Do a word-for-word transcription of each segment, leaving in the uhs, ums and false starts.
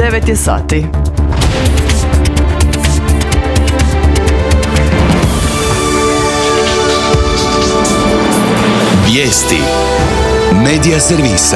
devet je sati. Vijesti Medija servisa.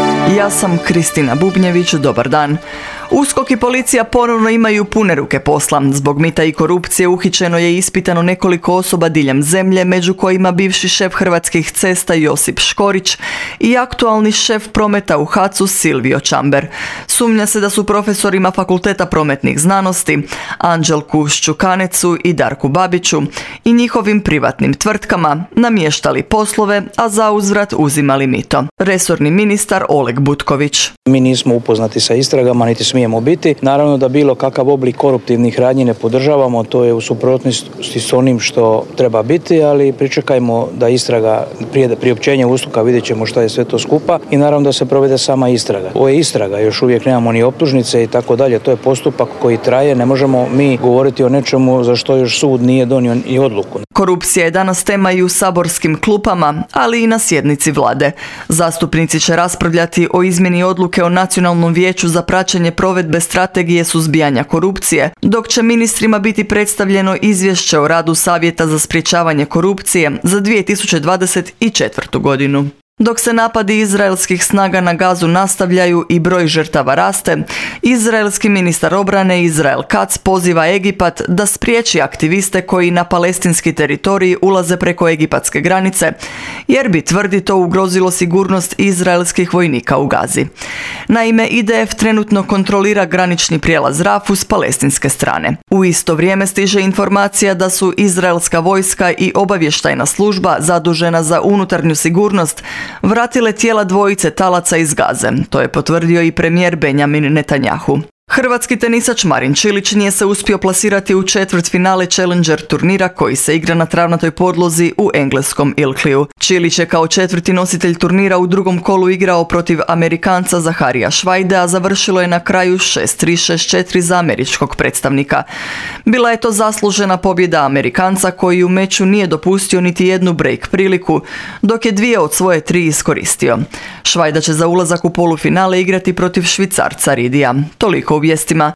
Ja sam Kristina Bubnjević, dobar dan. USKOK i policija ponovno imaju pune ruke posla. Zbog mita i korupcije uhićeno je i ispitano nekoliko osoba diljem zemlje, među kojima bivši šef Hrvatskih cesta Josip Škorić i aktualni šef prometa u HAC-u Silvio Čamber. Sumnja se da su profesorima Fakulteta prometnih znanosti Anđelku Ščukanecu i Darku Babiću i njihovim privatnim tvrtkama namještali poslove, a za uzvrat uzimali mito. Resorni ministar Oleg Butković. Mi nismo upoznati sa istragama, niti smijemo biti. Naravno da bilo kakav oblik koruptivnih radnji ne podržavamo, to je u suprotnosti s onim što treba biti, ali pričekajmo da istraga, prije priopćenja USKOK-a vidjet ćemo šta je sve to skupa i naravno da se provede sama istraga. Ovo je istraga, još uvijek nemamo ni optužnice i tako dalje, to je postupak koji traje, ne možemo mi govoriti o nečemu za što još sud nije donio ni odluku. Korupcija je danas tema i u saborskim klupama, ali i na sjednici vlade. Zastupnici će raspravljati o izmjeni odluke o Nacionalnom vijeću za praćenje provedbe strategije suzbijanja korupcije, dok će ministrima biti predstavljeno izvješće o radu Savjeta za sprječavanje korupcije za dvije tisuće dvadeset četvrtu. godinu. Dok se napadi izraelskih snaga na Gazu nastavljaju i broj žrtava raste, izraelski ministar obrane Izrael Katz poziva Egipat da spriječi aktiviste koji na palestinski teritorij ulaze preko egipatske granice, jer bi, tvrdi, to ugrozilo sigurnost izraelskih vojnika u Gazi. Naime, I D F trenutno kontrolira granični prijelaz Rafu s palestinske strane. U isto vrijeme stiže informacija da su izraelska vojska i obavještajna služba zadužena za unutarnju sigurnost vratile tijela dvojice talaca iz Gaze. To je potvrdio i premijer Benjamin Netanjahu. Hrvatski tenisač Marin Čilić nije se uspio plasirati u četvrtfinale Challenger turnira koji se igra na travnatoj podlozi u engleskom Ilkliju. Čilić je kao četvrti nositelj turnira u drugom kolu igrao protiv Amerikanca Zaharija Švajde, a završilo je na kraju šest tri šest četiri za američkog predstavnika. Bila je to zaslužena pobjeda Amerikanca koji u meču nije dopustio niti jednu break priliku, dok je dvije od svoje tri iskoristio. Švajda će za ulazak u polufinale igrati protiv Švicarca Ridija. Toliko u vijestima.